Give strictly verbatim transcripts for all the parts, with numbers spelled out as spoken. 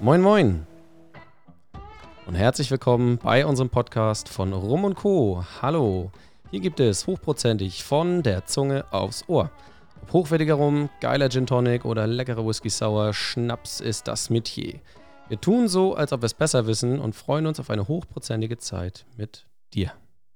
Moin Moin und herzlich willkommen bei unserem Podcast von Rum und Co. Hallo, hier gibt es hochprozentig von der Zunge aufs Ohr. Ob hochwertiger Rum, geiler Gin Tonic oder leckerer Whisky Sour, Schnaps ist das Metier. Wir tun so, als ob wir es besser wissen und freuen uns auf eine hochprozentige Zeit mit dir.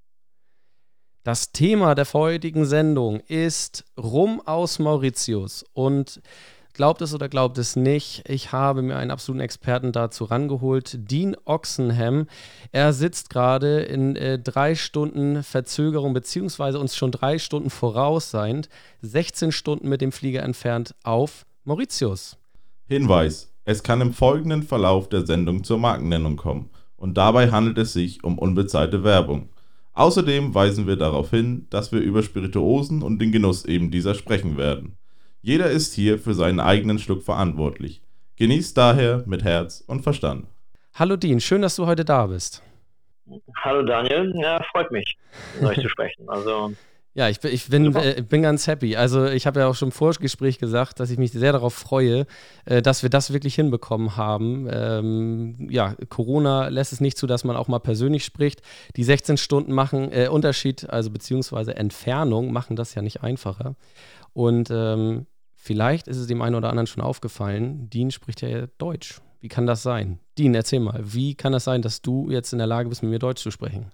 Das Thema der heutigen Sendung ist Rum aus Mauritius und glaubt es oder glaubt es nicht, ich habe mir einen absoluten Experten dazu rangeholt, Dean Oxenham. Er sitzt gerade in äh, drei Stunden Verzögerung, beziehungsweise uns schon drei Stunden vorausseiend, sechzehn Stunden mit dem Flieger entfernt auf Mauritius. Hinweis: Es kann im folgenden Verlauf der Sendung zur Markennennung kommen und dabei handelt es sich um unbezahlte Werbung. Außerdem weisen wir darauf hin, dass wir über Spirituosen und den Genuss eben dieser sprechen werden. Jeder ist hier für seinen eigenen Schluck verantwortlich. Genießt daher mit Herz und Verstand. Hallo Dean, schön, dass du heute da bist. Hallo Daniel, ja, freut mich, mit euch zu sprechen. Also Ja, ich bin, ich bin, äh, bin ganz happy. Also ich habe ja auch schon im Vorgespräch gesagt, dass ich mich sehr darauf freue, äh, dass wir das wirklich hinbekommen haben. Ähm, ja, Corona lässt es nicht zu, dass man auch mal persönlich spricht. Die sechzehn Stunden machen äh, Unterschied, also beziehungsweise Entfernung, machen das ja nicht einfacher. Und ähm, vielleicht ist es dem einen oder anderen schon aufgefallen, Dean spricht ja Deutsch. Wie kann das sein? Dean, erzähl mal, wie kann das sein, dass du jetzt in der Lage bist, mit mir Deutsch zu sprechen?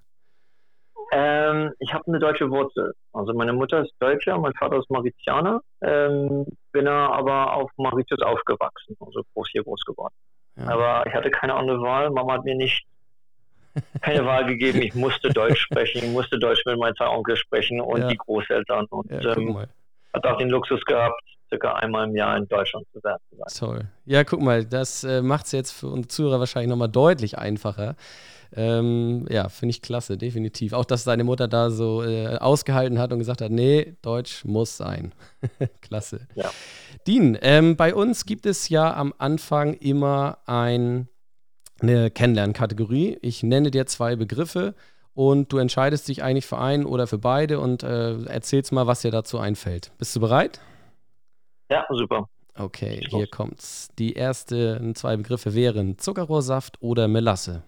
Ähm, ich habe eine deutsche Wurzel. Also meine Mutter ist Deutsche, mein Vater ist Mauritianer. Ähm, bin aber auf Mauritius aufgewachsen, also groß hier groß geworden. Ja. Aber ich hatte keine andere Wahl. Mama hat mir nicht keine Wahl gegeben. Ich musste Deutsch sprechen. Ich musste Deutsch mit meinen zwei Onkeln sprechen und ja. die Großeltern. Und ja, ähm, hat auch den Luxus gehabt, circa einmal im Jahr in Deutschland zu sein. Toll. Ja, guck mal, das äh, macht es jetzt für unsere Zuhörer wahrscheinlich nochmal deutlich einfacher. Ähm, ja, finde ich klasse, definitiv. Auch, dass deine Mutter da so äh, ausgehalten hat und gesagt hat, nee, Deutsch muss sein. Klasse. Ja. Dean, ähm, bei uns gibt es ja am Anfang immer ein, eine Kennenlernkategorie. Ich nenne dir zwei Begriffe und du entscheidest dich eigentlich für einen oder für beide und äh, erzählst mal, was dir dazu einfällt. Bist du bereit? Ja, super. Okay, hier kommt's. Die ersten zwei Begriffe wären Zuckerrohrsaft oder Melasse.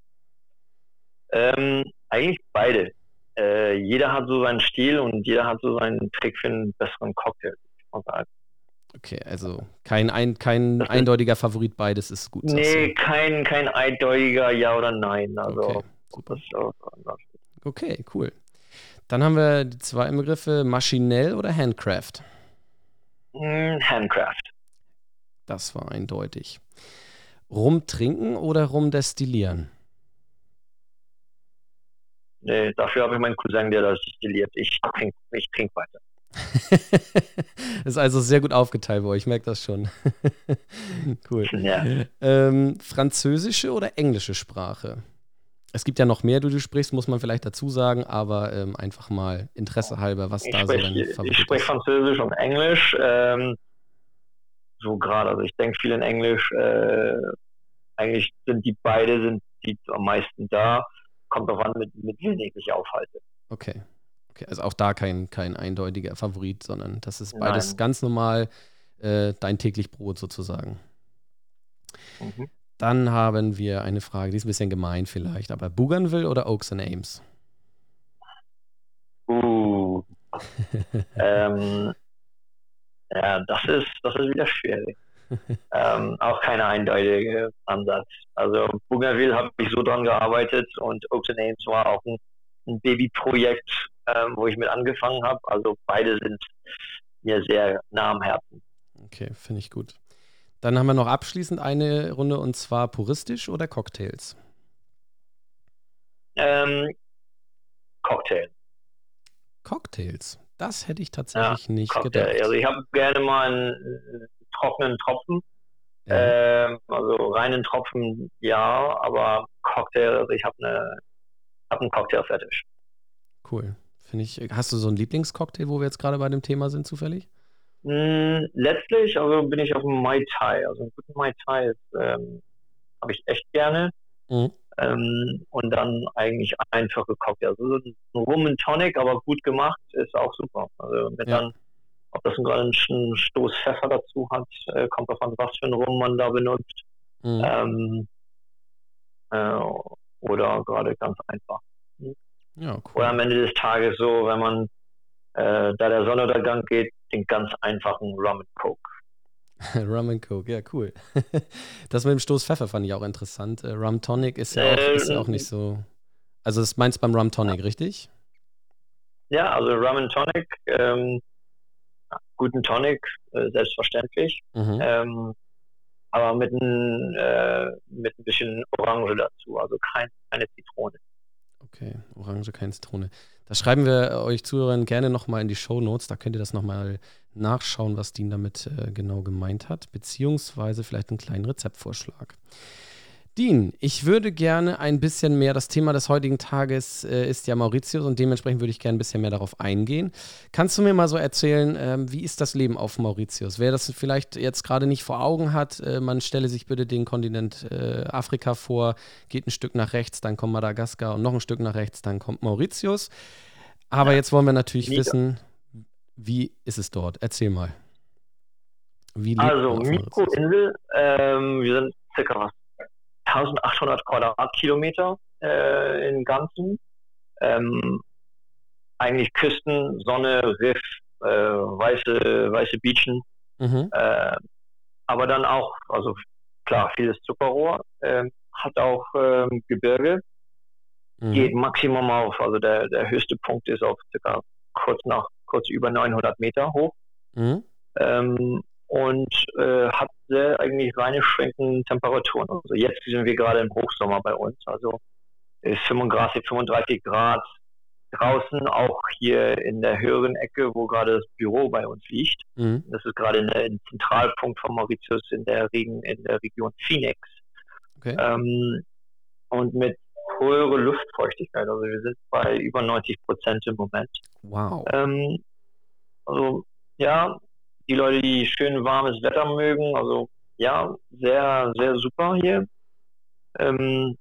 Ähm, eigentlich beide. Äh, jeder hat so seinen Stil und jeder hat so seinen Trick für einen besseren Cocktail. Okay, also kein, ein, kein eindeutiger Favorit, beides ist gut. Nee, kein, kein eindeutiger Ja oder Nein. Also, okay, super. Das ist auch okay, cool. Dann haben wir die zwei Begriffe, maschinell oder Handcraft? Mm, Handcraft. Das war eindeutig. Rumtrinken oder rumdestillieren? Nee, dafür habe ich meinen Cousin, der das destilliert. Ich trinke ich trink weiter. Ist also sehr gut aufgeteilt bei euch, ich merke das schon. Cool. Ja. Ähm, französische oder englische Sprache? Es gibt ja noch mehr, die du sprichst, muss man vielleicht dazu sagen, aber ähm, einfach mal Interesse halber, was ich da sprech, so dein Favorit Ich spreche Französisch und Englisch. Ähm, so gerade, also ich denke viel in Englisch. Äh, eigentlich sind die beide sind die am meisten da. Kommt drauf an, mit, mit wem ich mich aufhalte. Okay. Okay, also auch da kein, kein eindeutiger Favorit, sondern das ist beides Nein. ganz normal äh, dein täglich Brot sozusagen. Mhm. Dann haben wir eine Frage, die ist ein bisschen gemein vielleicht, aber Bougainville oder Oaks and Ames? Uh. ähm, ja, das ist, das ist wieder schwierig. ähm, auch keine eindeutige Ansatz. Also Bougainville habe ich so dran gearbeitet und Oaks and Ames war auch ein, ein Babyprojekt, ähm, wo ich mit angefangen habe. Also beide sind mir sehr nah am Herzen. Okay, finde ich gut. Dann haben wir noch abschließend eine Runde und zwar puristisch oder Cocktails? Ähm, Cocktail. Cocktails? Das hätte ich tatsächlich ja, nicht Cocktail. gedacht. Also ich habe gerne mal einen, einen trockenen Tropfen. Ja. Ähm, also reinen Tropfen, ja, aber Cocktail, also ich habe eine, hab einen Cocktail-Fetisch. Cool. Finde ich. Hast du so einen Lieblingscocktail, wo wir jetzt gerade bei dem Thema sind, zufällig? Mm, letztlich, also bin ich auf dem Mai Tai. Also einen guten Mai Tai ähm, habe ich echt gerne. Mhm. Ähm, und dann eigentlich einfache Cocktail. Also ein Rum and Tonic, aber gut gemacht, ist auch super. Also mit Ja. dann, ob das gerade einen Stoß Pfeffer dazu hat, äh, kommt davon, was für einen Rum man da benutzt. Mhm. Ähm, äh, oder gerade ganz einfach. Ja, cool. Oder am Ende des Tages so, wenn man, äh, da der Sonnenuntergang geht, den ganz einfachen Rum and Coke. Rum and Coke, ja, cool. Das mit dem Stoß Pfeffer fand ich auch interessant. Äh, Rum Tonic ist ja, auch, Äh, ist ja auch nicht so. Also, das meinst du beim Rum Tonic, richtig? Ja, also Rum and Tonic, ähm, guten Tonic, äh, selbstverständlich. Mhm. Ähm, aber mit ein, äh, mit ein bisschen Orange dazu, also kein, keine Zitrone. Okay, Orange, keine Zitrone. Das schreiben wir euch Zuhörern gerne nochmal in die Shownotes. Da könnt ihr das nochmal nachschauen, was Dean damit äh, genau gemeint hat, beziehungsweise vielleicht einen kleinen Rezeptvorschlag. Dean, ich würde gerne ein bisschen mehr, das Thema des heutigen Tages äh, ist ja Mauritius und dementsprechend würde ich gerne ein bisschen mehr darauf eingehen. Kannst du mir mal so erzählen, ähm, wie ist das Leben auf Mauritius? Wer das vielleicht jetzt gerade nicht vor Augen hat, äh, man stelle sich bitte den Kontinent äh, Afrika vor, geht ein Stück nach rechts, dann kommt Madagaskar und noch ein Stück nach rechts, dann kommt Mauritius. Aber Ja. jetzt wollen wir natürlich Nieder. wissen, wie ist es dort? Erzähl mal. Wie lebt Also, man auf Mauritius? Mikroinsel, ähm, wir sind circa was eintausendachthundert Quadratkilometer äh, im Ganzen. Ähm, eigentlich Küsten, Sonne, Riff, äh, weiße, weiße Beachen. Mhm. Äh, aber dann auch, also klar, vieles Zuckerrohr. Äh, hat auch ähm, Gebirge. Mhm. Geht Maximum auf, also der, der höchste Punkt ist auf circa kurz nach, kurz über neunhundert Meter hoch. Mhm. Ähm, und äh, hat sehr eigentlich reine schwenkende Temperaturen. Also jetzt sind wir gerade im Hochsommer bei uns, also ist fünfunddreißig, fünfunddreißig Grad draußen, auch hier in der höheren Ecke, wo gerade das Büro bei uns liegt. Mhm. Das ist gerade ein Zentralpunkt von Mauritius in der, Regen, in der Region Phoenix. Okay. Ähm, und mit höherer Luftfeuchtigkeit, also wir sind bei über neunzig Prozent im Moment. Wow. Ähm, also ja, die Leute, die schön warmes Wetter mögen, also ja, sehr, sehr super hier. Ähm,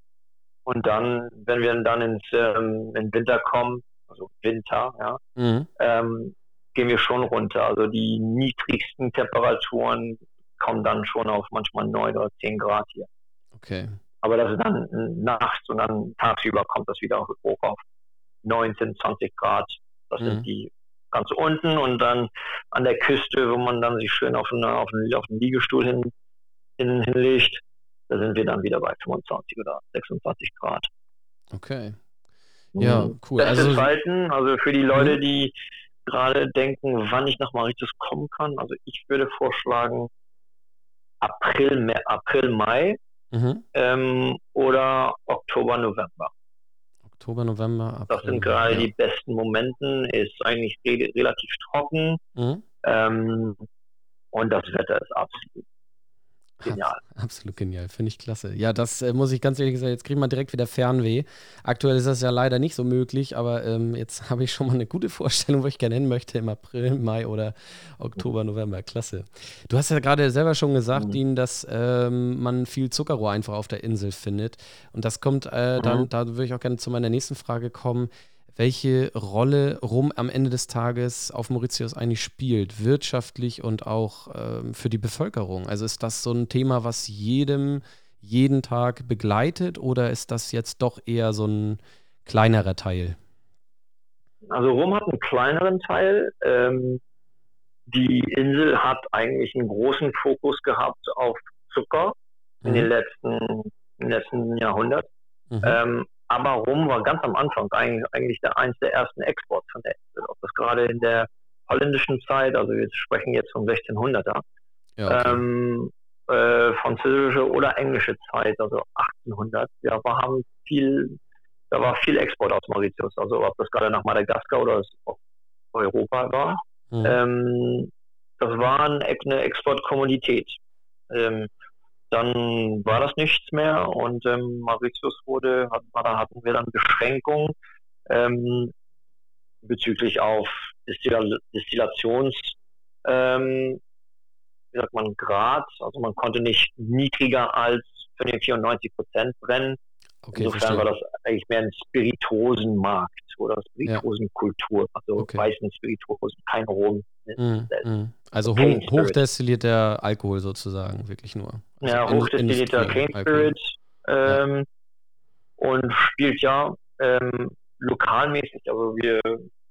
und dann, wenn wir dann ins ähm, in Winter kommen, also Winter, ja, Mhm. ähm, gehen wir schon runter. Also die niedrigsten Temperaturen kommen dann schon auf manchmal neun oder zehn Grad hier. Okay. Aber das ist dann nachts und dann tagsüber kommt das wieder hoch auf neunzehn, zwanzig Grad. Das Mhm. sind die ganz unten und dann an der Küste, wo man dann sich schön auf einen, auf einen, auf einen Liegestuhl hin, hin, hinlegt, da sind wir dann wieder bei fünfundzwanzig oder sechsundzwanzig Grad. Okay. Ja, cool. Beste Also, Zeiten, also für die Leute, mhm. die gerade denken, wann ich nach Mauritius kommen kann, also ich würde vorschlagen April, Mai, April, Mai Mhm. ähm, oder Oktober, November. Oktober, November, April. Das sind gerade ja. die besten Momenten, ist eigentlich re- relativ trocken Mhm. ähm, und das Wetter ist absolut genial. Abs- absolut genial, finde ich klasse. Ja, das äh, muss ich ganz ehrlich sagen, jetzt kriegt man direkt wieder Fernweh. Aktuell ist das ja leider nicht so möglich, aber ähm, jetzt habe ich schon mal eine gute Vorstellung, wo ich gerne hin möchte im April, Mai oder Oktober, November. Klasse. Du hast ja gerade selber schon gesagt, Mhm. Dean, dass ähm, man viel Zuckerrohr einfach auf der Insel findet. Und das kommt äh, dann, Mhm. da würde ich auch gerne zu meiner nächsten Frage kommen. Welche Rolle Rum am Ende des Tages auf Mauritius eigentlich spielt, wirtschaftlich und auch ähm, für die Bevölkerung? Also ist das so ein Thema, was jedem jeden Tag begleitet oder ist das jetzt doch eher so ein kleinerer Teil? Also Rom hat einen kleineren Teil. Ähm, die Insel hat eigentlich einen großen Fokus gehabt auf Zucker in den Mhm. letzten, im letzten Jahrhundert. Mhm. Ähm, aber Rum war ganz am Anfang eigentlich, eigentlich der eins der ersten Exports von der Insel. Ob das gerade in der holländischen Zeit, also wir sprechen jetzt vom sechzehnhunderter, Ja, okay. ähm, äh, französische oder englische Zeit, also achtzehnhundert, ja, wir haben viel, da war viel Export aus Mauritius, also ob das gerade nach Madagaskar oder aus Europa war. Mhm. Ähm, das war eine Exportkommodität. Ähm, dann war das nichts mehr und ähm, Mauritius wurde, hat, da hatten wir dann Beschränkungen ähm, bezüglich auf Destilla- Destillations, ähm, wie sagt man, Grad. Also man konnte nicht niedriger als vierundneunzig Prozent brennen. Okay, Insofern verstehe. war das eigentlich mehr ein Spirituosenmarkt oder Ja, Spirituosenkultur. Also okay. weißen Spirituosen, kein Rum. Mhm. Mhm. Also Cane hoch, Spirit. hochdestillierter Alkohol sozusagen, wirklich nur. Also ja, in- hochdestillierter Industrie- Cane Alkohol. Spirit ähm, und spielt ja ähm, lokalmäßig. Also wir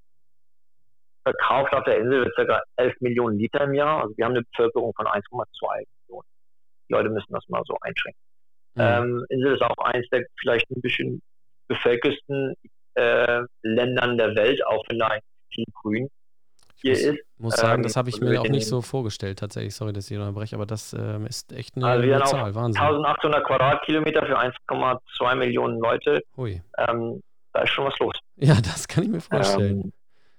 verkauft auf der Insel wird ca. elf Millionen Liter im Jahr. Also wir haben eine Bevölkerung von eins Komma zwei Millionen. Die Leute müssen das mal so einschränken. Mhm. Ähm, Insel ist auch eines der vielleicht ein bisschen bevölkersten äh, Ländern der Welt, auch wenn da viel Grün hier Ich muss, ist. muss sagen, Ähm, das habe ich also mir wir auch den- nicht so vorgestellt, tatsächlich. Sorry, dass ich unterbreche, aber das ähm, ist echt eine, Also wir eine haben Zahl. auch Wahnsinn. eintausendachthundert Quadratkilometer für eins Komma zwei Millionen Leute. Hui. Ähm, da ist schon was los. Ja, das kann ich mir vorstellen.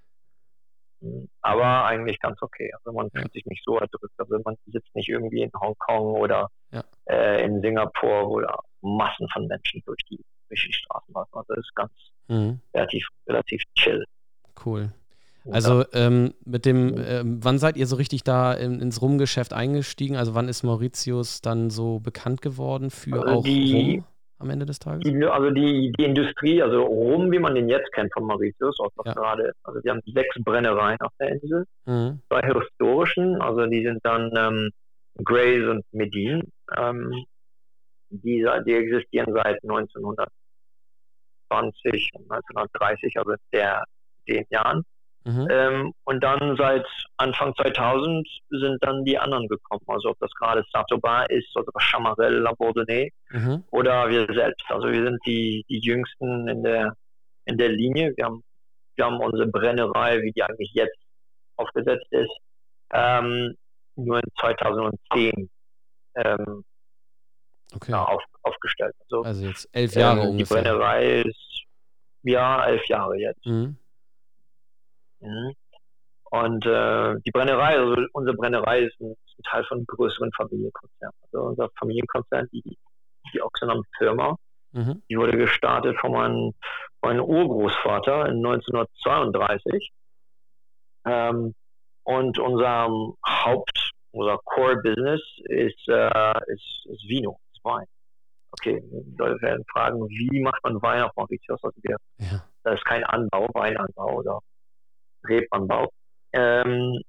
Ähm, aber eigentlich ganz okay. Also man Ja. fühlt sich nicht so erdrückt. Also man sitzt nicht irgendwie in Hongkong oder Ja. äh, in Singapur, wo da Massen von Menschen durch die, durch die Straßen laufen. Also das ist ganz Mhm. relativ, relativ chill. Cool. Und Also ähm, mit dem, Mhm. ähm, wann seid ihr so richtig da in, ins Rumgeschäft eingestiegen? Also wann ist Mauritius dann so bekannt geworden für Also auch die- Rum am Ende des Tages? Die, also die, die Industrie, also Rum, wie man den jetzt kennt von Mauritius, aus Ja. gerade, also wir haben sechs Brennereien auf der Insel, Mhm. zwei historischen, also die sind dann ähm, Grays und Medin, ähm, die, die existieren seit neunzehnhundertzwanzig und neunzehnhundertdreißig, also der, den Jahren. Mhm. Ähm, und dann seit Anfang zweitausend sind dann die anderen gekommen, also ob das gerade Saint-Aubin ist, oder Chamarel, La Bourdonnais, Mhm. oder wir selbst. Also wir sind die, die Jüngsten in der, in der Linie. Wir haben, wir haben unsere Brennerei, wie die eigentlich jetzt aufgesetzt ist, ähm, nur in zweitausendzehn ähm, Okay. ja, auf, aufgestellt. Also, Also jetzt elf Jahre ähm, die ungefähr. Brennerei ist, ja, elf Jahre jetzt. Mhm. Mhm. Und äh, die Brennerei, also unsere Brennerei ist ein, ist ein Teil von einem größeren Familienkonzern. Also unser Familienkonzern, die, die Oxenham Firma, Mhm. die wurde gestartet von meinem, meinem Urgroßvater in neunzehnhundertzweiunddreißig. Ähm, und unser Haupt, unser Core-Business ist, äh, ist, ist Vino, ist Wein. Okay, Leute werden fragen, wie macht man Wein auf Mauritius? Also wir, Ja. da ist kein Anbau, Weinanbau oder Rebanbau. Ähm,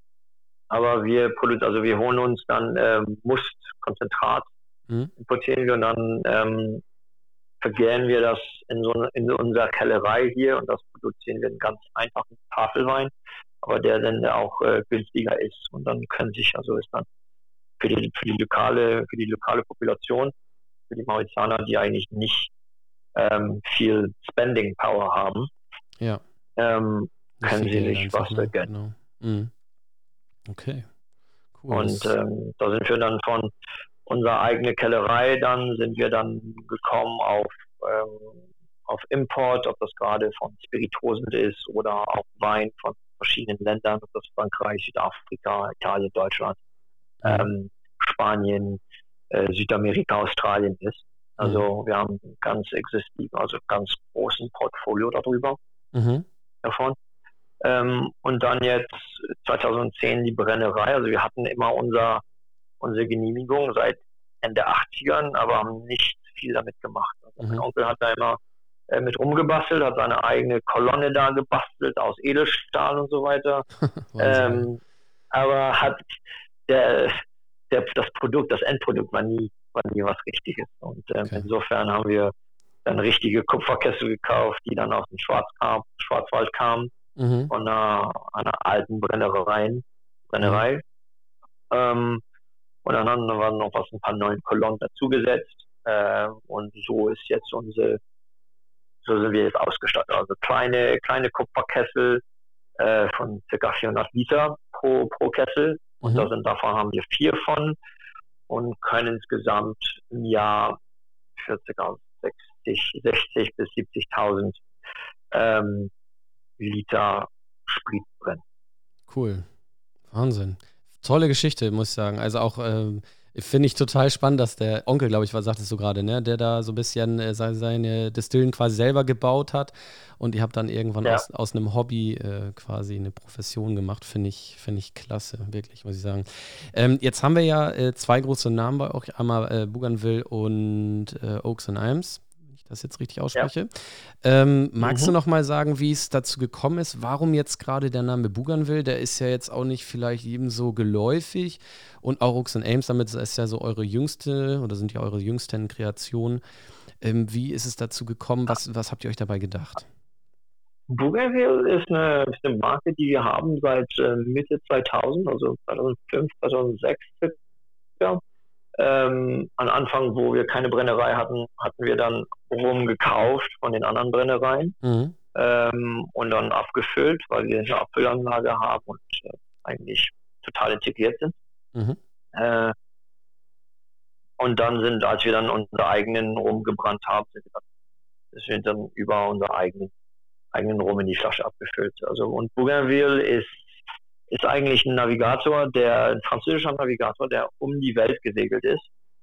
aber wir produzieren, also wir holen uns dann äh, Mustkonzentrat, Mhm. importieren wir und dann ähm, vergären wir das in, so, in unserer Kellerei hier und das produzieren wir einen ganz einfachen Tafelwein, aber der dann auch äh, günstiger ist und dann können sich, also ist dann für die, für die lokale, für die lokale Population, für die Mauritianer, die eigentlich nicht ähm, viel Spending Power haben, Ja. ähm, Nicht können viel sie Geld sich einfach, was ne? gönnen. Genau. Mhm. Okay. Cool. Und Das, ähm, da sind wir dann von unserer eigenen Kellerei, dann sind wir dann gekommen auf, ähm, auf Import, ob das gerade von Spirituosen ist oder auch Wein von verschiedenen Ländern, ob das Frankreich, Südafrika, Italien, Deutschland, mhm. ähm, Spanien, äh, Südamerika, Australien ist. Also wir haben ein ganz existiven, also ganz großen Portfolio darüber, Mhm. davon. Ähm, und dann jetzt zweitausendzehn die Brennerei. Also wir hatten immer unser, unsere Genehmigung seit Ende achtzigern, aber haben nicht viel damit gemacht. Also Mhm. mein Onkel hat da immer äh, mit rumgebastelt, hat seine eigene Kolonne da gebastelt aus Edelstahl und so weiter. Wahnsinn, ähm, aber hat der, der, das Produkt, das Endprodukt war nie, war nie was Richtiges. Und ähm, Okay. insofern haben wir dann richtige Kupferkessel gekauft, die dann aus dem Schwarz kam, Schwarzwald kamen, ja. Mhm. von einer, einer alten Brennerei. Brennerei. Mhm. Ähm, und dann haben wir noch was, ein paar neue Kolonnen dazugesetzt. Äh, und so ist jetzt unsere, so sind wir jetzt ausgestattet. Also kleine, kleine Kupferkessel äh, von ca. vierhundert Liter pro, pro Kessel. Und Mhm. da sind, davon haben wir vier von und können insgesamt im Jahr für ca. sechzig bis siebzigtausend ähm, Liter Sprit brennen. Cool. Wahnsinn. Tolle Geschichte, muss ich sagen. Also auch ähm, finde ich total spannend, dass der Onkel, glaube ich, was sagtest du gerade, ne, der da so ein bisschen äh, seine, seine Distillen quasi selber gebaut hat und ihr habt dann irgendwann Ja. aus, aus einem Hobby äh, quasi eine Profession gemacht. Finde ich, finde ich klasse, wirklich, muss ich sagen. Ähm, jetzt haben wir ja äh, zwei große Namen bei euch, einmal äh, Bougainville und äh, Oaks and Imes, wenn ich das jetzt richtig ausspreche. Ja. Ähm, magst Mhm. du noch mal sagen, wie es dazu gekommen ist? Warum jetzt gerade der Name Bougainville? Der ist ja jetzt auch nicht vielleicht jedem so geläufig. Und auch Oaks and Ames, damit ist ja so eure jüngste oder sind ja eure jüngsten Kreationen. Ähm, wie ist es dazu gekommen? Was, was habt ihr euch dabei gedacht? Bougainville ist eine, ist eine Marke, die wir haben seit äh, Mitte zweitausend, also zweitausendfünf, zweitausendsechs circa. Ähm, am Anfang, wo wir keine Brennerei hatten, hatten wir dann Rum gekauft von den anderen Brennereien Mhm. ähm, und dann abgefüllt, weil wir eine Abfüllanlage haben und äh, eigentlich total integriert sind. Mhm. Äh, und dann sind, als wir dann unseren eigenen Rum gebrannt haben, sind wir dann, sind wir dann über unseren eigenen eigenen Rum in die Flasche abgefüllt. Also und Bougainville ist, ist eigentlich ein Navigator, der ein französischer Navigator, der um die Welt gesegelt ist.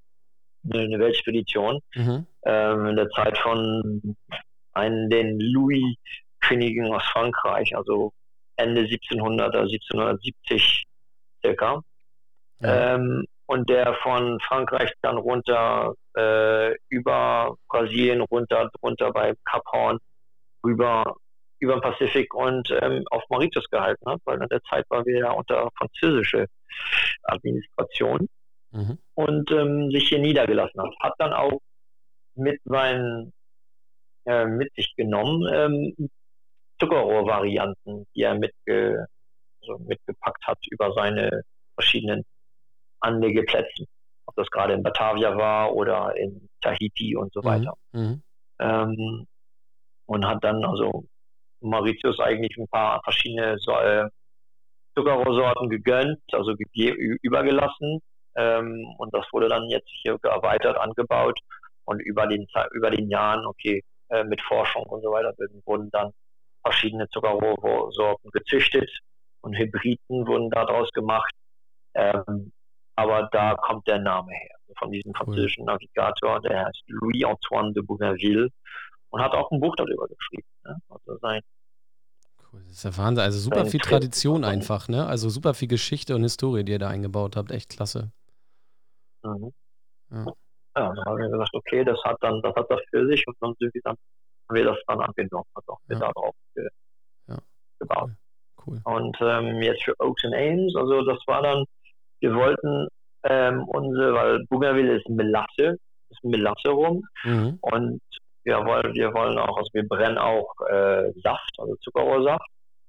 Eine Weltspedition. Mhm. Ähm, in der Zeit von einem den Louis-Königen aus Frankreich, also Ende siebzehnhundert, siebzehnhundertsiebzig circa. Ja. Ähm, und der von Frankreich dann runter äh, über Brasilien runter, runter bei Cap Horn rüber über den Pazifik und ähm, auf Mauritius gehalten hat, weil in der Zeit waren wir ja unter französische Administration Mhm. und ähm, sich hier niedergelassen hat. Hat dann auch mit seinen äh, mit sich genommen ähm, Zuckerrohrvarianten, die er mitge, also mitgepackt hat über seine verschiedenen Anlegeplätze. Ob das gerade in Batavia war oder in Tahiti und so weiter. Mhm. Ähm, und hat dann also Mauritius eigentlich ein paar verschiedene so, äh, Zuckerrohrsorten gegönnt, also ge- übergelassen. Ähm, und das wurde dann jetzt hier erweitert, angebaut. Und über den, über den Jahren, okay, äh, mit Forschung und so weiter, wurden dann verschiedene Zuckerrohrsorten gezüchtet und Hybriden wurden daraus gemacht. Ähm, aber da kommt der Name her, von diesem Cool. französischen Navigator, der heißt Louis-Antoine de Bougainville und hat auch ein Buch darüber geschrieben. Ne? Also sein Cool. Das ist ja Wahnsinn. Also super sein viel Trip. Tradition einfach, ne? Also super viel Geschichte und Historie, die ihr da eingebaut habt. Echt klasse. Mhm. Ja. Ja, dann haben wir gesagt, okay, das hat dann, das hat das für sich und dann sind wir dann, haben wir das dann angenommen, also auch wir Ja. da drauf ge Ja. gebaut. Cool. Und ähm, jetzt für Oaks and Ames, also das war dann, wir wollten ähm, unsere, weil Bougainville ist Melasse, ist Melasse rum Mhm. und wir wollen, wir wollen auch, also wir brennen auch äh, Saft, also Zuckerrohrsaft.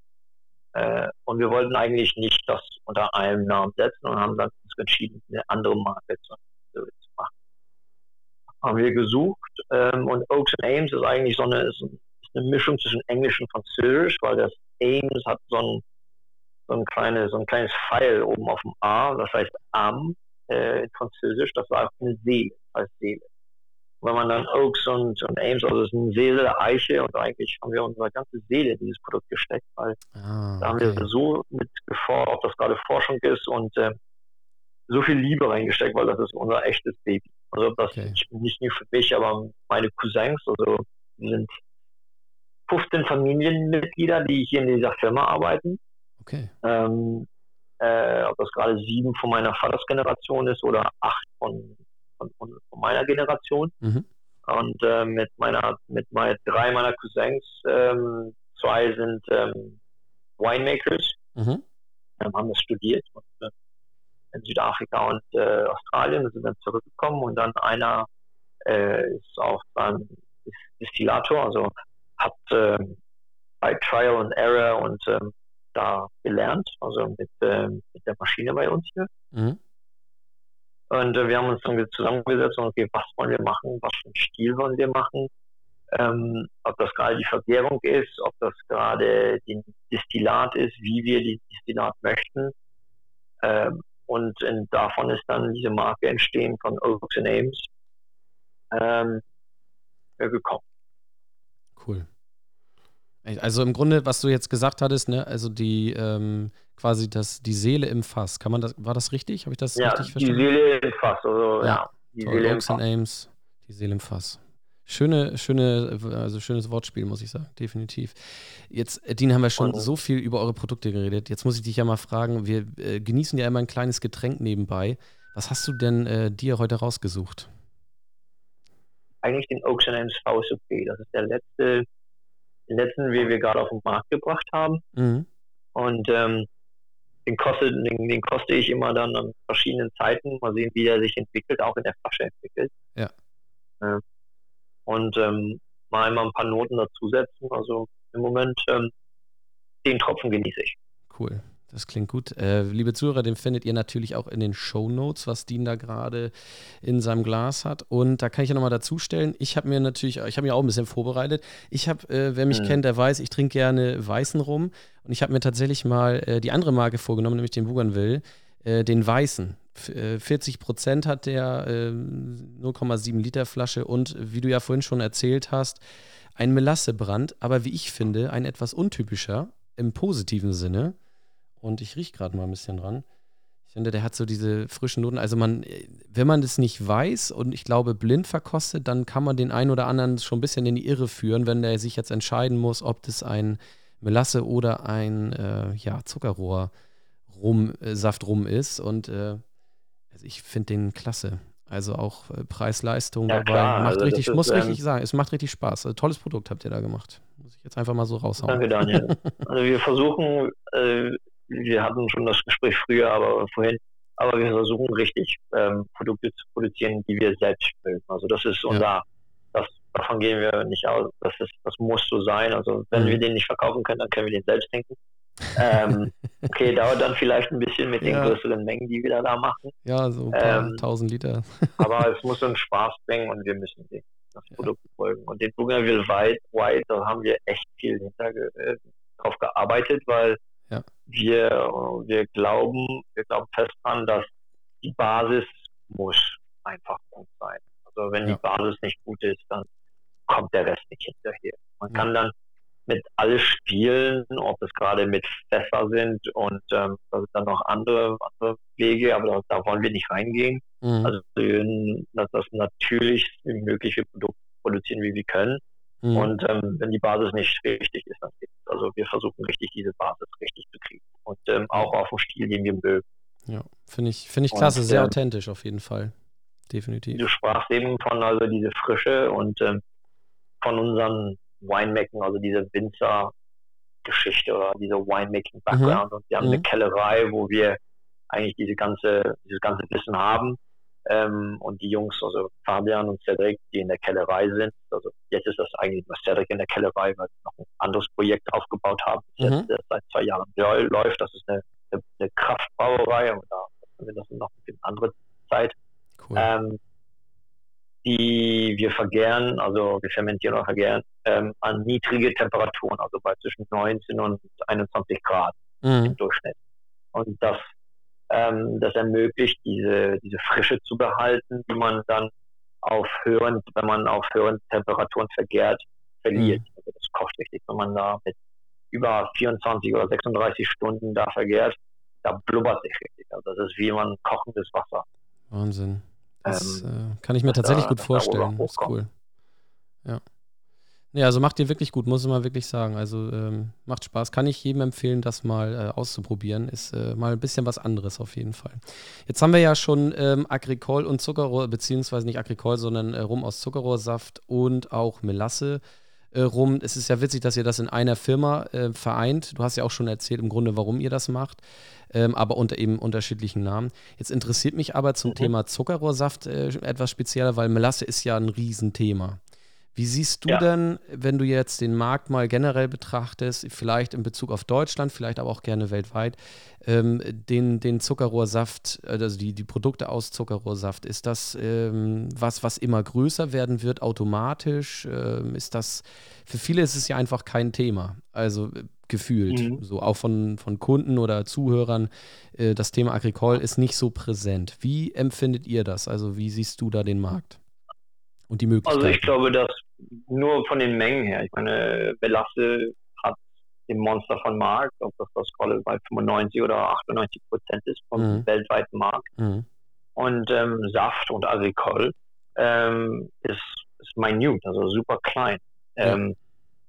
Äh, und wir wollten eigentlich nicht das unter einem Namen setzen und haben dann uns entschieden, eine andere Marke zu, zu machen. Haben wir gesucht ähm, und Oaks and Ames ist eigentlich so eine, ist, ist eine Mischung zwischen Englisch und Französisch, weil das Ames hat so ein, so ein, kleine, so ein kleines Pfeil oben auf dem A, das heißt Am äh, in Französisch, das war eine Seele, als Seele. Wenn man dann Oaks und, und Ames, also es ist eine Seele, Eiche und eigentlich haben wir unsere ganze Seele in dieses Produkt gesteckt, weil Ah, da haben okay. wir so mit geforscht, ob das gerade Forschung ist und äh, so viel Liebe reingesteckt, weil das ist unser echtes Baby. Also das Okay. nicht, nicht nur für mich, aber meine Cousins, also wir sind fünfzehn Familienmitglieder, die hier in dieser Firma arbeiten. Okay. Ähm, äh, ob das gerade sieben von meiner Vatersgeneration ist oder acht von, von, von meiner Generation. Mhm. Und äh, mit meiner, mit meiner, drei meiner Cousins, ähm, zwei sind ähm, Winemakers, Mhm. ähm, haben das studiert und, äh, in Südafrika und äh, Australien, sind dann zurückgekommen und dann einer äh, ist auch dann Distillator, also hat äh, bei Trial and Error und ähm, da gelernt, also mit, ähm, mit der Maschine bei uns hier. Mhm. Und äh, wir haben uns dann zusammengesetzt und okay, was wollen wir machen, was für einen Stil wollen wir machen, ähm, ob das gerade die Vergärung ist, ob das gerade die Destillat ist, wie wir die Destillat möchten. Ähm, und in, davon ist dann diese Marke entstehen von Oaks and Ames ähm, gekommen. Cool. Also im Grunde, was du jetzt gesagt hattest, ne, also die ähm, quasi das, die Seele im Fass. Kann man das, war das richtig? Habe ich das Ja, richtig die verstanden? Seele im Fass, also Ja, ja, die toll. Seele im Oaks and Fass. Ames, die Seele im Fass. Schöne, schöne, also schönes Wortspiel, muss ich sagen, definitiv. Jetzt, Dean, haben wir schon Und so viel über eure Produkte geredet. Jetzt muss ich dich ja mal fragen, wir äh, genießen ja immer ein kleines Getränk nebenbei. Was hast du denn äh, dir heute rausgesucht? eigentlich den Oaks and Elms V S O P. Das ist der letzte, den letzten, wie wir gerade auf den Markt gebracht haben. Mhm. Und ähm, den, kostet, den, den koste ich immer dann an verschiedenen Zeiten. Mal sehen, wie der sich entwickelt, auch in der Flasche entwickelt. Ja. Äh, und ähm, mal einmal ein paar Noten dazusetzen. Also im Moment ähm, den Tropfen genieße ich. Cool. Das klingt gut. Äh, liebe Zuhörer, den findet ihr natürlich auch in den Shownotes, was Dean da gerade in seinem Glas hat. Und da kann ich ja nochmal dazu stellen, ich habe mir natürlich, ich habe mir auch ein bisschen vorbereitet. Ich habe, äh, wer mich Mhm. kennt, der weiß, ich trinke gerne weißen Rum. Und ich habe mir tatsächlich mal äh, die andere Marke vorgenommen, nämlich den Bougainville, äh, den weißen. F- äh, vierzig Prozent hat der, äh, null Komma sieben Liter Flasche und wie du ja vorhin schon erzählt hast, ein Melassebrand, aber wie ich finde, ein etwas untypischer im positiven Sinne. Und ich rieche gerade mal ein bisschen dran. Ich finde, der hat so diese frischen Noten. Also man, wenn man das nicht weiß und ich glaube blind verkostet, dann kann man den einen oder anderen schon ein bisschen in die Irre führen, wenn der sich jetzt entscheiden muss, ob das ein Melasse oder ein äh, ja, Zuckerrohr rum, äh, Saft rum ist. Und äh, also ich finde den klasse. Also auch äh, Preis-Leistung Ja, dabei. klar. Macht Also das richtig, ist, muss ähm, richtig sagen, es macht richtig Spaß. Also tolles Produkt habt ihr da gemacht. Muss ich jetzt einfach mal so raushauen. Danke, Daniel. Also wir versuchen, äh, wir hatten schon das Gespräch früher, aber vorhin, aber wir versuchen richtig ähm, Produkte zu produzieren, die wir selbst mögen. Also das ist unser, Ja. das, davon gehen wir nicht aus. Das ist, das muss so sein. Also wenn Mhm. wir den nicht verkaufen können, dann können wir den selbst trinken. ähm, okay, dauert dann vielleicht ein bisschen mit Ja. den größeren Mengen, die wir da machen. Ja, so ein paar Ähm, tausend Liter. aber es muss uns Spaß bringen und wir müssen den, das Ja. Produkt folgen. Und den Bougainville White, White, da haben wir echt viel hinter, äh, drauf gearbeitet, weil Ja. wir, wir glauben, wir glauben fest dran, dass die Basis muss einfach gut sein. Also wenn Ja. die Basis nicht gut ist, dann kommt der Rest nicht hinterher. Man Ja. kann dann mit alles spielen, ob es gerade mit Fässer sind und ähm, das ist dann noch andere, andere Wege, aber da, da wollen wir nicht reingehen. Mhm. Also wir würden das, das natürlich wie mögliche Produkte produzieren, wie wir können. Mhm. Und ähm, wenn die Basis nicht richtig ist, dann geht's. Also wir versuchen richtig, diese Basis richtig zu kriegen. Und ähm, auch auf dem Stil, den wir mögen. Ja, finde ich, finde ich Und, klasse, sehr ähm, authentisch auf jeden Fall. Definitiv. Du sprachst eben von also diese Frische und ähm, von unseren Winemaking, also diese Winzer-Geschichte oder diese Winemaking-Background. Und wir haben eine Mhm. Kellerei, wo wir eigentlich diese ganze, dieses ganze Wissen haben. Ähm, und die Jungs, also Fabian und Cedric, die in der Kellerei sind, also jetzt ist das eigentlich nur Cedric in der Kellerei, weil wir noch ein anderes Projekt aufgebaut haben, das Mhm. jetzt äh, seit zwei Jahren läu- läuft. Das ist eine, eine, eine Kraftbrauerei, aber da haben wir das noch für eine andere Zeit. Cool. Ähm, die wir vergären, also wir fermentieren oder vergären, ähm, an niedrige Temperaturen, also bei zwischen neunzehn und einundzwanzig Grad Mhm. im Durchschnitt. Und das, ähm, das ermöglicht, diese, diese Frische zu behalten, die man dann auf höheren, wenn man auf höheren Temperaturen vergärt, verliert. Mhm. Also das kocht richtig, wenn man da mit über vierundzwanzig oder sechsunddreißig Stunden da vergärt, da blubbert sich richtig. Also das ist wie man kochendes Wasser. Wahnsinn. Das Ähm, äh, kann ich mir dass tatsächlich da- gut dass darüber vorstellen. Das ist hochkommt. cool. Ja. Nee, also macht dir wirklich gut, muss ich mal wirklich sagen. Also ähm, macht Spaß. Kann ich jedem empfehlen, das mal äh, auszuprobieren. Ist äh, mal ein bisschen was anderes auf jeden Fall. Jetzt haben wir ja schon ähm, Agricole und Zuckerrohr, beziehungsweise nicht Agricole, sondern äh, Rum aus Zuckerrohrsaft und auch Melasse äh, rum. Es ist ja witzig, dass ihr das in einer Firma äh, vereint. Du hast ja auch schon erzählt im Grunde, warum ihr das macht, ähm, aber unter eben unterschiedlichen Namen. Jetzt interessiert mich aber zum Mhm. Thema Zuckerrohrsaft äh, etwas spezieller, weil Melasse ist ja ein Riesenthema. Wie siehst du Ja. denn, wenn du jetzt den Markt mal generell betrachtest, vielleicht in Bezug auf Deutschland, vielleicht aber auch gerne weltweit, ähm, den, den Zuckerrohrsaft, äh, also die, die Produkte aus Zuckerrohrsaft, ist das ähm, was, was immer größer werden wird, automatisch? Ähm, ist das, für viele ist es ja einfach kein Thema, also äh, gefühlt, Mhm. so auch von, von Kunden oder Zuhörern, äh, das Thema Agricole ist nicht so präsent. Wie empfindet ihr das? Also wie siehst du da den Markt und die Möglichkeiten? Also ich glaube, dass nur von den Mengen her, ich meine, Melasse hat den Monster von Markt, ob das das gerade bei fünfundneunzig oder achtundneunzig Prozent ist vom Mhm. weltweiten Markt. Mhm. Und ähm, Saft und Agricole ähm, ist, ist minute, also super klein. Ja. Ähm,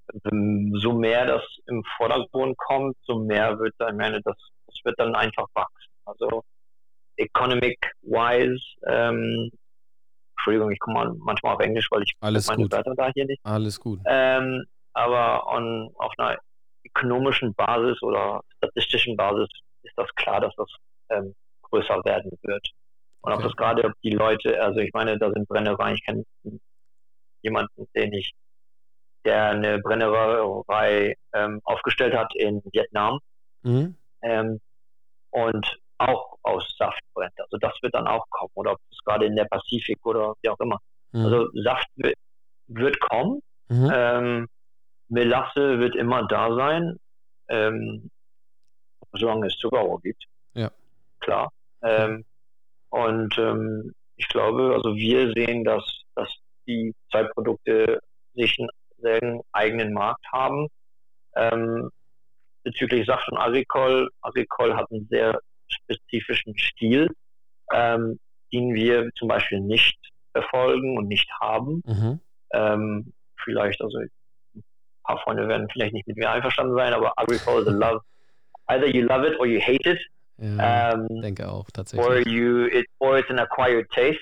so mehr das im Vordergrund kommt, so mehr wird dann, ich meine, das, das wird dann einfach wachsen. Also economic-wise ähm, Entschuldigung, ich komme manchmal auf Englisch, weil ich Alles meine gut. Wörter da hier nicht. Alles gut. Ähm, aber on, auf einer ökonomischen Basis oder statistischen Basis ist das klar, dass das ähm, größer werden wird. Und Okay. ob das gerade, ob die Leute, also ich meine, da sind Brennereien, ich kenne jemanden, den ich, der eine Brennerei ähm, aufgestellt hat in Vietnam Mhm. ähm, und auch aus Saft brennt. Also das wird dann auch kommen. Oder ob es gerade in der Pazifik oder wie auch immer. Mhm. Also Saft wird, wird kommen. Mhm. Ähm, Melasse wird immer da sein, ähm, solange es Zuckerrohr gibt. Ja. Klar. Ähm, und ähm, ich glaube, also wir sehen, dass, dass die zwei Produkte sich einen eigenen Markt haben. Ähm, bezüglich Saft und Agricol. Agricol hat einen sehr spezifischen Stil, ähm, den wir zum Beispiel nicht verfolgen und nicht haben. Mhm. Ähm, vielleicht, also ein paar Freunde werden vielleicht nicht mit mir einverstanden sein, aber Agricol is a love. Either you love it or you hate it. Ja, Um, denke auch or tatsächlich. you it or it's an acquired taste.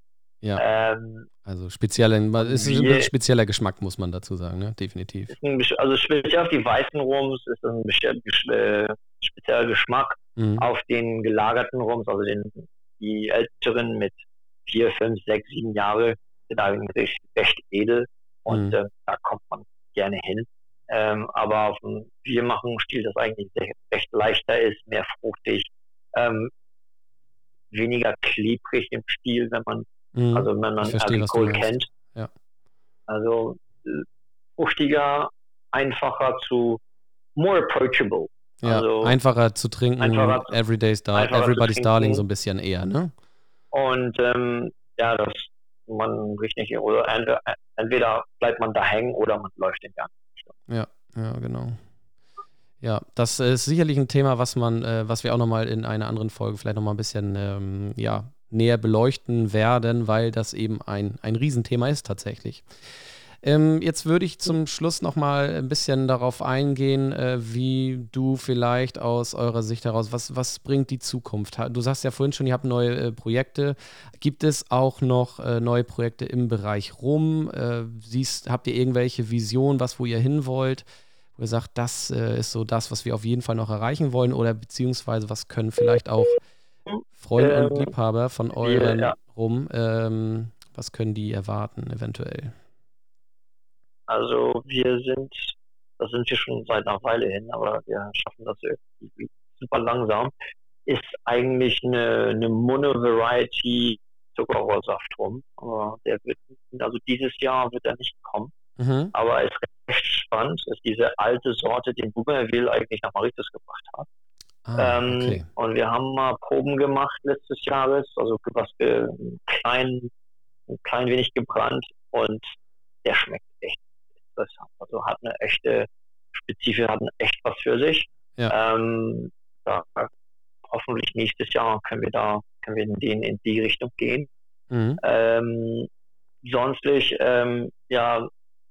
Ja. Ähm, Also speziell, ist ein wir, spezieller Geschmack, muss man dazu sagen, ne? Definitiv. ist ein, also speziell auf die weißen Rums ist ein äh, spezieller Geschmack. Mhm. Auf den gelagerten Rums, also den, die älteren mit vier, fünf, sechs, sieben Jahre, sind eigentlich recht edel und Mhm. äh, da kommt man gerne hin. Ähm, aber auf dem Biermachen-Stil, das eigentlich sehr, recht leichter ist, mehr fruchtig, ähm, weniger klebrig im Stil, wenn man, Mhm. also wenn man Ich verstehe, was du Agricol meinst. kennt. Ja. Also äh, fruchtiger, einfacher zu more approachable. Ja, Also einfacher zu trinken, einfacher zu- Everyday's Dar einfacher zu Everybody's trinken. Darling so ein bisschen eher, ne? Und ähm, ja, das man riecht nicht, oder entweder, entweder bleibt man da hängen oder man läuft den ganzen. Ja, ja, genau. Ja, das ist sicherlich ein Thema, was man, äh, was wir auch nochmal in einer anderen Folge vielleicht nochmal ein bisschen ähm, ja, näher beleuchten werden, weil das eben ein, ein Riesenthema ist tatsächlich. Ähm, jetzt würde ich zum Schluss nochmal ein bisschen darauf eingehen, äh, wie du vielleicht aus eurer Sicht heraus, was, was bringt die Zukunft? Du sagst ja vorhin schon, ihr habt neue äh, Projekte. Gibt es auch noch äh, neue Projekte im Bereich Rum? Äh, siehst, habt ihr irgendwelche Visionen, was wo ihr hin wollt? Wo ihr sagt, das äh, ist so das, was wir auf jeden Fall noch erreichen wollen? Oder beziehungsweise was können vielleicht auch Freunde Ähm, und Liebhaber von wir, euren ja. Rum, ähm, was können die erwarten eventuell? Also wir sind, das sind wir schon seit einer Weile hin, aber wir schaffen das irgendwie super langsam, ist eigentlich eine, eine Mono-Variety Zuckerrohrsaft rum. Aber der wird, also dieses Jahr wird er nicht kommen. Mhm. Aber ist recht spannend, ist diese alte Sorte, den Bougainville eigentlich nach Mauritius gebracht hat. Ah, ähm, okay. Und wir haben mal Proben gemacht letztes Jahres, also was äh, klein, ein klein wenig gebrannt und der schmeckt echt interessant. Also hat eine echte Spezifik, hat echt was für sich. Ja. Ähm, da, hoffentlich nächstes Jahr können wir da, können wir in, den, in die Richtung gehen. Mhm. Ähm, sonstlich, ähm, ja,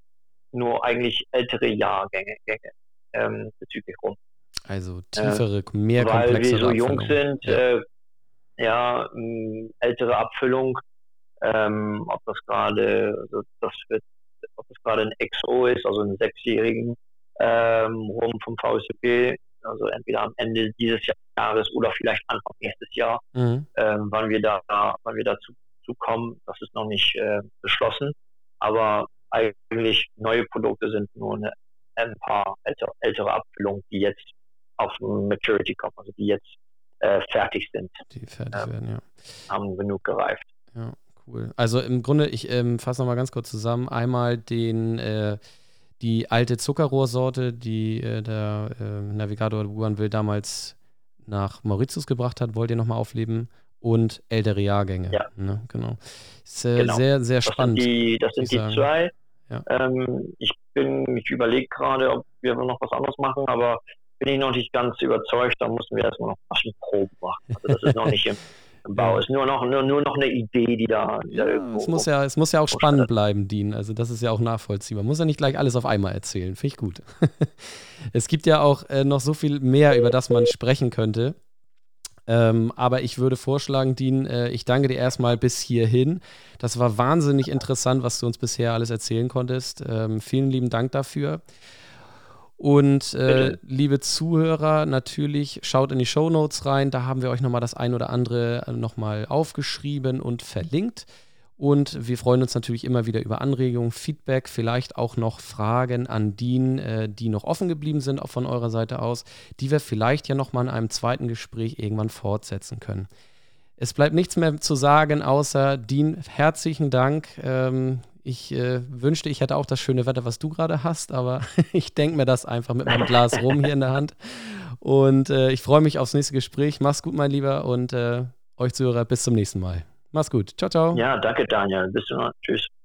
nur eigentlich ältere Jahrgänge Gänge, ähm, bezüglich Rum. Also tiefere, äh, mehr weil komplexere wir so jung Abfüllung. sind, Ja, äh, ja mh, ältere Abfüllung, ähm, ob das gerade, also das wird, ob das gerade ein X O ist, also einen sechsjährigen ähm, Rum vom V S C P, also entweder am Ende dieses Jahres oder vielleicht Anfang nächstes Jahr, mhm. ähm, wann wir da, wann wir dazu zu kommen, das ist noch nicht äh, beschlossen, aber eigentlich neue Produkte sind nur eine, ein paar ältere, ältere Abfüllungen, die jetzt auf Maturity kommen, also die jetzt äh, fertig sind. Die fertig ähm, werden, ja. Haben genug gereift. Ja, cool. Also im Grunde, ich ähm, fasse nochmal ganz kurz zusammen. Einmal den, äh, die alte Zuckerrohrsorte, die äh, der äh, Navigator Bougainville damals nach Mauritius gebracht hat, wollt ihr nochmal aufleben. Und ältere Jahrgänge. Ja. Ne? Genau. Ist äh, Genau. sehr, sehr Das spannend. sind die, das sind die sagen. zwei. Ja. Ähm, ich bin, ich überlege gerade, ob wir noch was anderes machen, aber bin ich noch nicht ganz überzeugt. Da müssen wir erstmal noch Maschinenproben machen. Also das ist noch nicht im, im Bau. Ja. Es ist nur noch, nur, nur noch eine Idee, die da, die ja, da irgendwo. es muss ja, es muss ja auch spannend bleiben, Dean. Also das ist ja auch nachvollziehbar. Muss ja nicht gleich alles auf einmal erzählen. Finde ich gut. Es gibt ja auch äh, noch so viel mehr, über das man sprechen könnte. Ähm, aber ich würde vorschlagen, Dean, äh, ich danke dir erstmal bis hierhin. Das war wahnsinnig interessant, was du uns bisher alles erzählen konntest. Ähm, vielen lieben Dank dafür. Und äh, liebe Zuhörer, natürlich schaut in die Shownotes rein. Da haben wir euch nochmal das ein oder andere nochmal aufgeschrieben und verlinkt. Und wir freuen uns natürlich immer wieder über Anregungen, Feedback, vielleicht auch noch Fragen an Dean, äh, die noch offen geblieben sind, auch von eurer Seite aus, die wir vielleicht ja nochmal in einem zweiten Gespräch irgendwann fortsetzen können. Es bleibt nichts mehr zu sagen, außer Dean, herzlichen Dank. Ähm, ich äh, wünschte, ich hätte auch das schöne Wetter, was du gerade hast, aber ich denke mir das einfach mit meinem Glas rum hier in der Hand. Und äh, ich freue mich aufs nächste Gespräch. Mach's gut, mein Lieber, und äh, euch Zuhörer, bis zum nächsten Mal. Mach's gut. Ciao, ciao. Ja, danke, Daniel. Bis dann. Tschüss.